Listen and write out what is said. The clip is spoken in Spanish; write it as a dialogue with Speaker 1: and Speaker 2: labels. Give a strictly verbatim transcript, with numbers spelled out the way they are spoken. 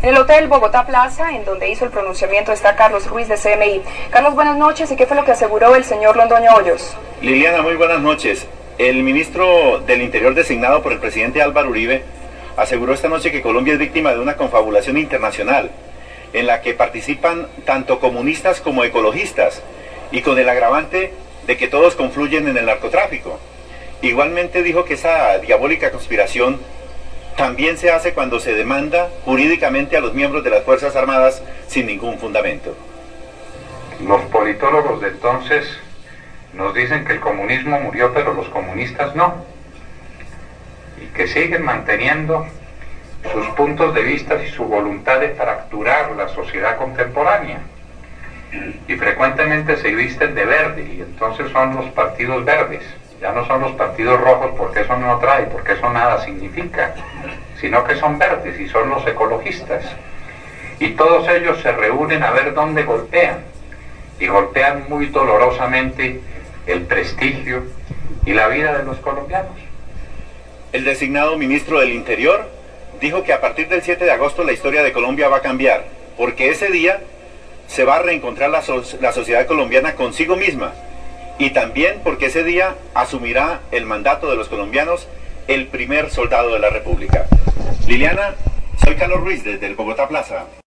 Speaker 1: En el Hotel Bogotá Plaza, en donde hizo el pronunciamiento, está Carlos Ruiz de C M I. Carlos, buenas noches. ¿Y qué fue lo que aseguró el señor Londoño Hoyos?
Speaker 2: Liliana, muy buenas noches. El ministro del Interior designado por el presidente Álvaro Uribe aseguró esta noche que Colombia es víctima de una confabulación internacional en la que participan tanto comunistas como ecologistas y con el agravante de que todos confluyen en el narcotráfico. Igualmente dijo que esa diabólica conspiración también se hace cuando se demanda jurídicamente a los miembros de las Fuerzas Armadas sin ningún fundamento.
Speaker 3: Los politólogos de entonces nos dicen que el comunismo murió, pero los comunistas no. Y que siguen manteniendo sus puntos de vista y su voluntad de fracturar la sociedad contemporánea. Y frecuentemente se visten de verde, y entonces son los partidos verdes. Ya no son los partidos rojos, porque eso no trae, porque eso nada significa, sino que son verdes y son los ecologistas. Y todos ellos se reúnen a ver dónde golpean, y golpean muy dolorosamente el prestigio y la vida de los colombianos.
Speaker 2: El designado ministro del Interior dijo que a partir del siete de agosto la historia de Colombia va a cambiar, porque ese día se va a reencontrar la, so la sociedad colombiana consigo misma, y también porque ese día asumirá el mandato de los colombianos el primer soldado de la República. Liliana, soy Carlos Ruiz desde el Bogotá Plaza.